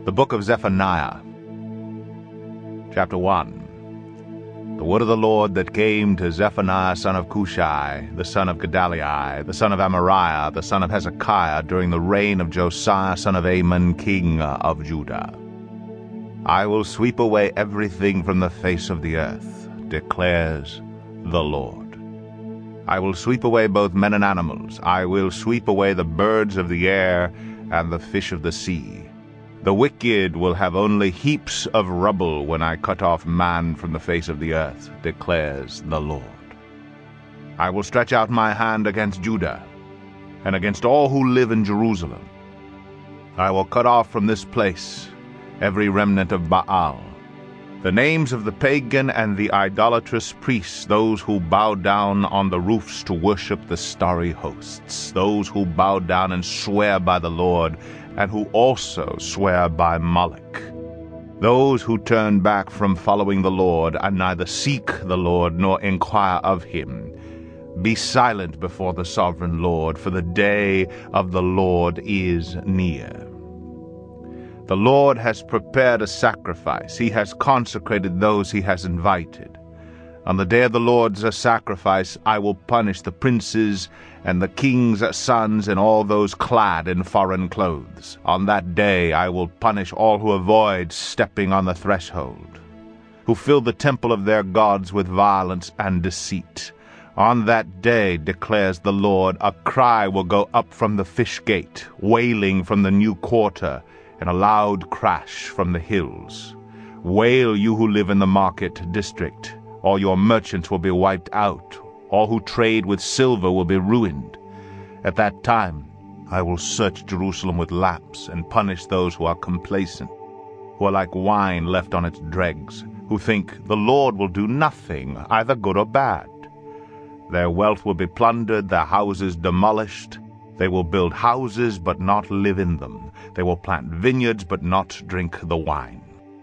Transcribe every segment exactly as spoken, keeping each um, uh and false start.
The book of Zephaniah, chapter one. The word of the Lord that came to Zephaniah son of Cushai, the son of Gedaliah, the son of Amariah, the son of Hezekiah, during the reign of Josiah son of Amon, king of Judah. I will sweep away everything from the face of the earth, declares the Lord. I will sweep away both men and animals. I will sweep away the birds of the air and the fish of the sea. The wicked will have only heaps of rubble when I cut off man from the face of the earth, declares the Lord. I will stretch out my hand against Judah and against all who live in Jerusalem. I will cut off from this place every remnant of Baal, the names of the pagan and the idolatrous priests, those who bow down on the roofs to worship the starry hosts, those who bow down and swear by the Lord, and who also swear by Moloch, those who turn back from following the Lord, and neither seek the Lord nor inquire of him. Be silent before the sovereign Lord, for the day of the Lord is near. The Lord has prepared a sacrifice. He has consecrated those he has invited. On the day of the Lord's sacrifice I will punish the princes and the king's sons and all those clad in foreign clothes. On that day I will punish all who avoid stepping on the threshold, who fill the temple of their gods with violence and deceit. On that day, declares the Lord, a cry will go up from the fish gate, wailing from the new quarter, and a loud crash from the hills. Wail, you who live in the market district. All your merchants will be wiped out. All who trade with silver will be ruined. At that time I will search Jerusalem with lamps and punish those who are complacent, who are like wine left on its dregs, who think the Lord will do nothing, either good or bad. Their wealth will be plundered, their houses demolished. They will build houses but not live in them. They will plant vineyards but not drink the wine.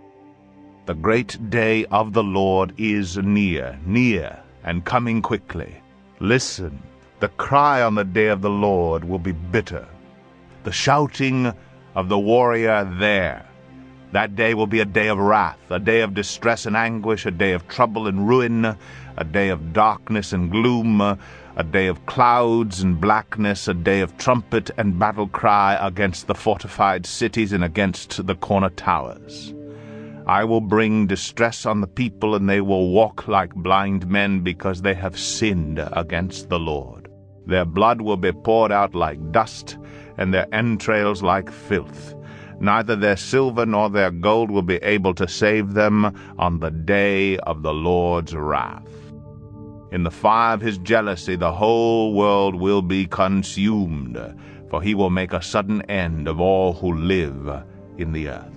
The great day of the Lord is near, near, and coming quickly. Listen, the cry on the day of the Lord will be bitter, the shouting of the warrior there. That day will be a day of wrath, a day of distress and anguish, a day of trouble and ruin, a day of darkness and gloom, a day of clouds and blackness, a day of trumpet and battle cry against the fortified cities and against the corner towers. I will bring distress on the people, and they will walk like blind men because they have sinned against the Lord. Their blood will be poured out like dust, and their entrails like filth. Neither their silver nor their gold will be able to save them on the day of the Lord's wrath. In the fire of his jealousy the whole world will be consumed, for he will make a sudden end of all who live in the earth.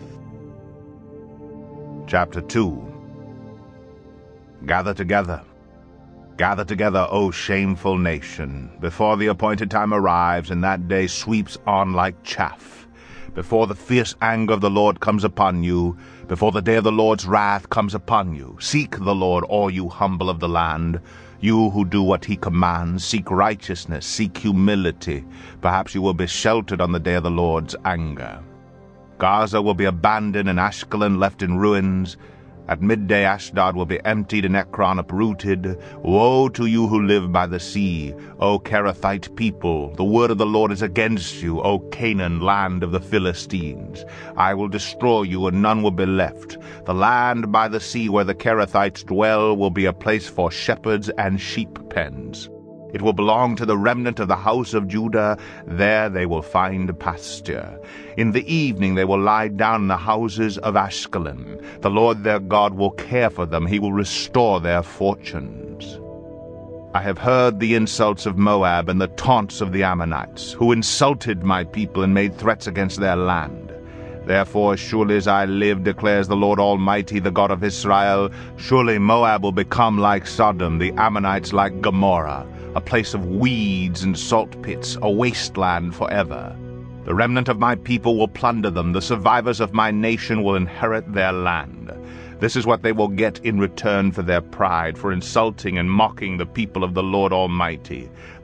Chapter two. Gather together. Gather together, O shameful nation, before the appointed time arrives, and that day sweeps on like chaff. Before the fierce anger of the Lord comes upon you, before the day of the Lord's wrath comes upon you. Seek the Lord, all you humble of the land, you who do what he commands. Seek righteousness, seek humility. Perhaps you will be sheltered on the day of the Lord's anger. Gaza will be abandoned and Ashkelon left in ruins. At midday Ashdod will be emptied and Ekron uprooted. Woe to you who live by the sea, O Kerathite people! The word of the Lord is against you, O Canaan, land of the Philistines. I will destroy you, and none will be left. The land by the sea where the Kerethites dwell will be a place for shepherds and sheep pens. It will belong to the remnant of the house of Judah. There they will find pasture. In the evening they will lie down in the houses of Ashkelon. The Lord their God will care for them. He will restore their fortunes. I have heard the insults of Moab and the taunts of the Ammonites, who insulted my people and made threats against their land. Therefore, surely as I live, declares the Lord Almighty, the God of Israel, surely Moab will become like Sodom, the Ammonites like Gomorrah, a place of weeds and salt pits, a wasteland forever. The remnant of my people will plunder them. The survivors of my nation will inherit their land. This is what they will get in return for their pride, for insulting and mocking the people of the Lord Almighty.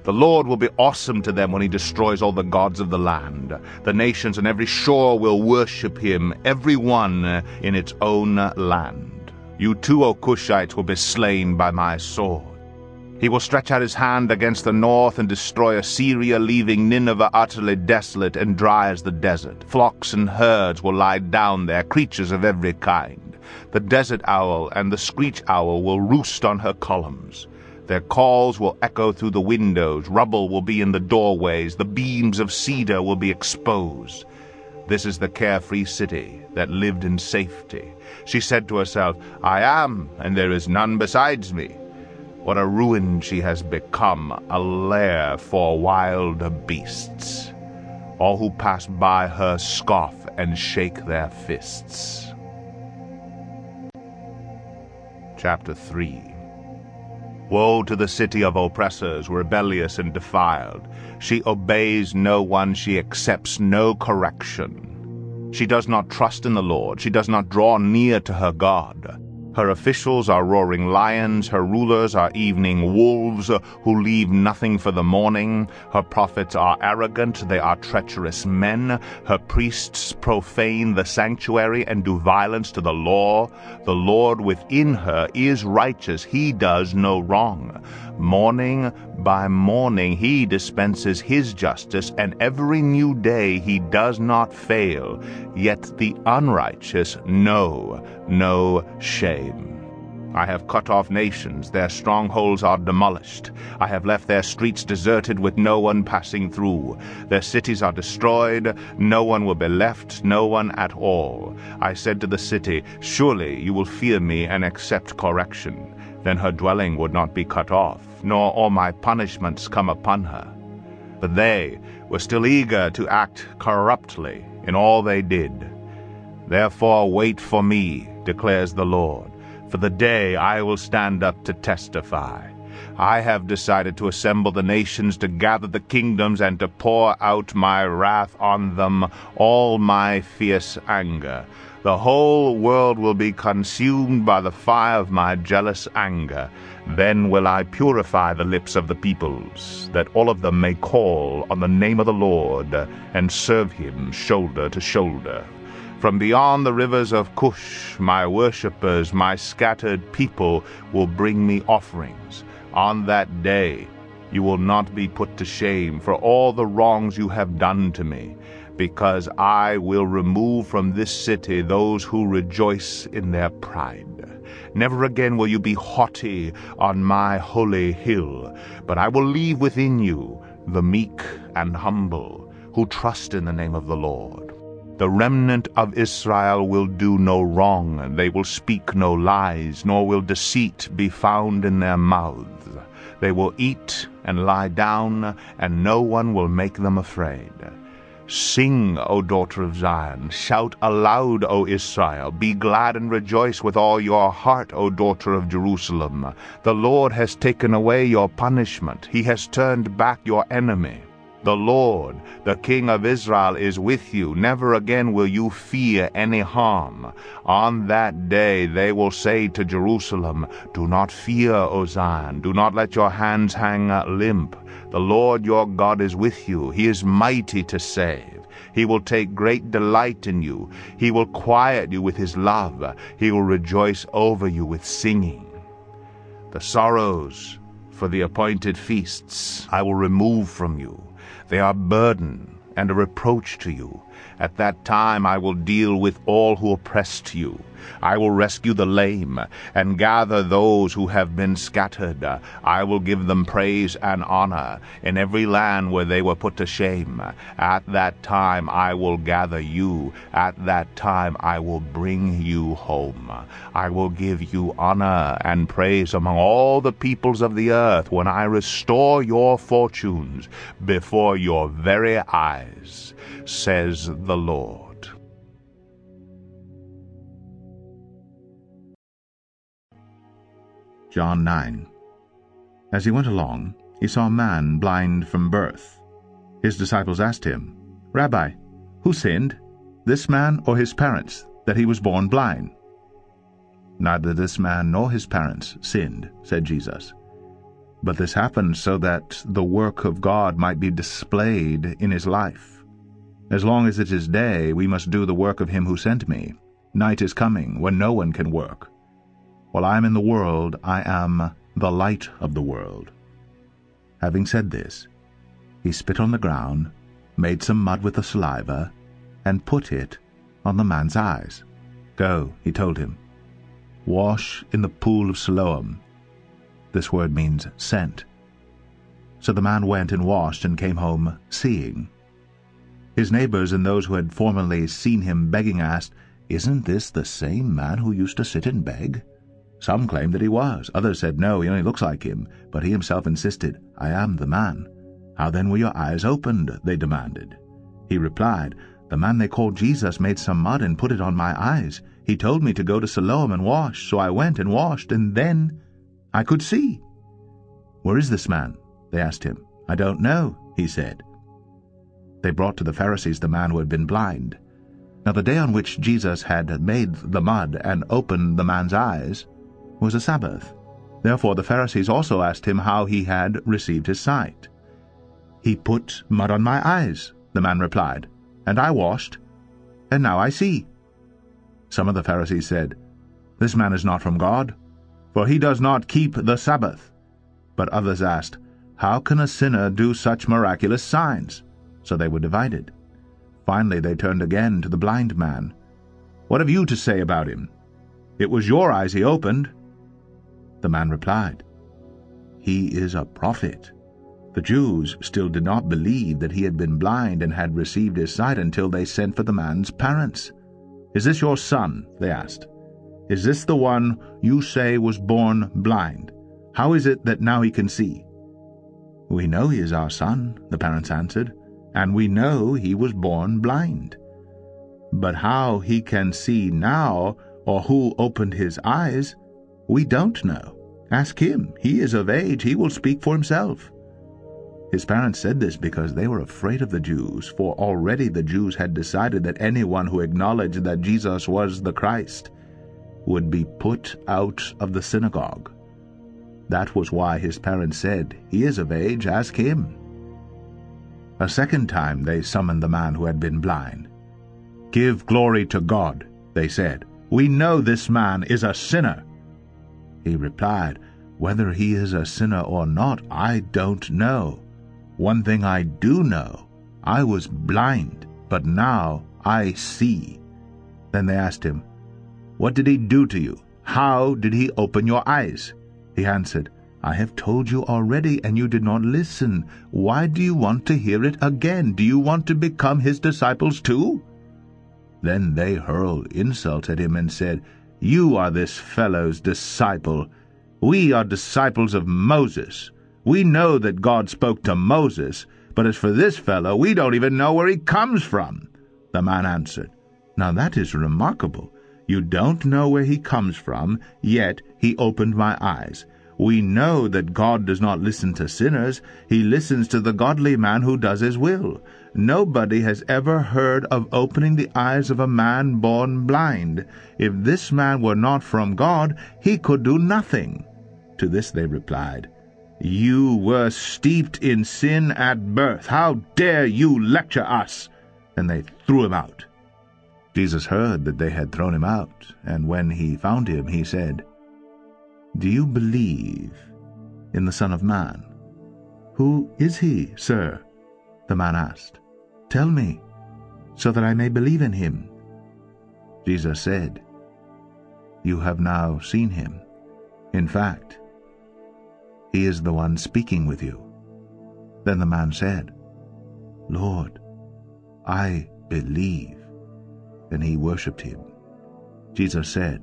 The Lord will be awesome to them when he destroys all the gods of the land. The nations on every shore will worship him, every one in its own land. You too, O Cushites, will be slain by my sword. He will stretch out his hand against the north and destroy Assyria, leaving Nineveh utterly desolate and dry as the desert. Flocks and herds will lie down there, creatures of every kind. The desert owl and the screech owl will roost on her columns. Their calls will echo through the windows, rubble will be in the doorways, the beams of cedar will be exposed. This is the carefree city that lived in safety. She said to herself, I am, and there is none besides me. What a ruin she has become, a lair for wild beasts. All who pass by her scoff and shake their fists. Chapter three. Woe to the city of oppressors, rebellious and defiled. She obeys no one, she accepts no correction. She does not trust in the Lord, she does not draw near to her God. Her officials are roaring lions, her rulers are evening wolves who leave nothing for the morning. Her prophets are arrogant, they are treacherous men. Her priests profane the sanctuary and do violence to the law. The Lord within her is righteous, he does no wrong. Morning by morning he dispenses his justice, and every new day he does not fail. Yet the unrighteous know no shame. I have cut off nations, their strongholds are demolished. I have left their streets deserted with no one passing through. Their cities are destroyed, no one will be left, no one at all. I said to the city, surely you will fear me and accept correction. Then her dwelling would not be cut off, nor all my punishments come upon her. But they were still eager to act corruptly in all they did. Therefore wait for me, declares the Lord, for the day I will stand up to testify. I have decided to assemble the nations, to gather the kingdoms, and to pour out my wrath on them, all my fierce anger. The whole world will be consumed by the fire of my jealous anger. Then will I purify the lips of the peoples, that all of them may call on the name of the Lord, and serve him shoulder to shoulder. From beyond the rivers of Cush, my worshippers, my scattered people, will bring me offerings. On that day you will not be put to shame for all the wrongs you have done to me, because I will remove from this city those who rejoice in their pride. Never again will you be haughty on my holy hill, but I will leave within you the meek and humble, who trust in the name of the Lord. The remnant of Israel will do no wrong, they will speak no lies, nor will deceit be found in their mouths. They will eat and lie down, and no one will make them afraid. Sing, O daughter of Zion, shout aloud, O Israel, be glad and rejoice with all your heart, O daughter of Jerusalem. The Lord has taken away your punishment, he has turned back your enemy. The Lord, the King of Israel, is with you. Never again will you fear any harm. On that day they will say to Jerusalem, do not fear, O Zion. Do not let your hands hang limp. The Lord your God is with you. He is mighty to save. He will take great delight in you. He will quiet you with his love. He will rejoice over you with singing. The sorrows for the appointed feasts I will remove from you. They are burden and a reproach to you. At that time I will deal with all who oppressed you. I will rescue the lame and gather those who have been scattered. I will give them praise and honor in every land where they were put to shame. At that time I will gather you. At that time I will bring you home. I will give you honor and praise among all the peoples of the earth when I restore your fortunes before your very eyes, says the Lord. John nine. As he went along, he saw a man blind from birth. His disciples asked him, Rabbi, who sinned, this man or his parents, that he was born blind? Neither this man nor his parents sinned, said Jesus. But this happened so that the work of God might be displayed in his life. As long as it is day, we must do the work of him who sent me. Night is coming, when no one can work. While I am in the world, I am the light of the world." Having said this, he spit on the ground, made some mud with the saliva, and put it on the man's eyes. "Go," he told him, "wash in the pool of Siloam." This word means sent. So the man went and washed and came home seeing. His neighbors and those who had formerly seen him begging asked, "Isn't this the same man who used to sit and beg?" Some claimed that he was. Others said, "No, he only looks like him." But he himself insisted, "I am the man." "How then were your eyes opened?" they demanded. He replied, "The man they called Jesus made some mud and put it on my eyes. He told me to go to Siloam and wash, so I went and washed, and then I could see." "Where is this man?" they asked him. "I don't know," he said. They brought to the Pharisees the man who had been blind. Now the day on which Jesus had made the mud and opened the man's eyes was a Sabbath. Therefore the Pharisees also asked him how he had received his sight. "He put mud on my eyes," the man replied, "and I washed, and now I see." Some of the Pharisees said, "This man is not from God, for he does not keep the Sabbath." But others asked, "How can a sinner do such miraculous signs?" So they were divided. Finally they turned again to the blind man. "What have you to say about him? It was your eyes he opened." The man replied, "He is a prophet." The Jews still did not believe that he had been blind and had received his sight until they sent for the man's parents. "Is this your son?" they asked. "Is this the one you say was born blind? How is it that now he can see?" "We know he is our son," the parents answered, "and we know he was born blind. But how he can see now, or who opened his eyes, we don't know. Ask him. He is of age. He will speak for himself." His parents said this because they were afraid of the Jews, for already the Jews had decided that anyone who acknowledged that Jesus was the Christ would be put out of the synagogue. That was why his parents said, "He is of age. Ask him." A second time they summoned the man who had been blind. "Give glory to God," they said. "We know this man is a sinner." He replied, "Whether he is a sinner or not, I don't know. One thing I do know, I was blind, but now I see." Then they asked him, "What did he do to you? How did he open your eyes?" He answered, "I have told you already, and you did not listen. Why do you want to hear it again? Do you want to become his disciples too?" Then they hurled insults at him and said, "You are this fellow's disciple. We are disciples of Moses. We know that God spoke to Moses, but as for this fellow, we don't even know where he comes from." The man answered, "Now that is remarkable. You don't know where he comes from, yet he opened my eyes. We know that God does not listen to sinners. He listens to the godly man who does his will. Nobody has ever heard of opening the eyes of a man born blind. If this man were not from God, he could do nothing." To this they replied, "You were steeped in sin at birth. How dare you lecture us?" And they threw him out. Jesus heard that they had thrown him out, and when he found him, he said, "Do you believe in the Son of Man?" "Who is he, sir?" the man asked. "Tell me, so that I may believe in him." Jesus said, "You have now seen him. In fact, he is the one speaking with you." Then the man said, "Lord, I believe." And he worshipped him. Jesus said,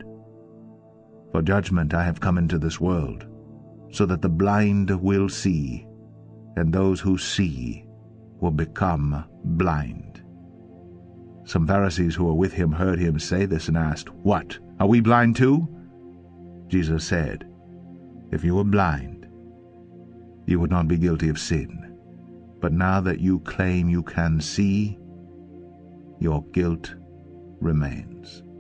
"For judgment I have come into this world, so that the blind will see, and those who see will become blind." Some Pharisees who were with him heard him say this and asked, "What, are we blind too?" Jesus said, "If you were blind, you would not be guilty of sin. But now that you claim you can see, your guilt remains."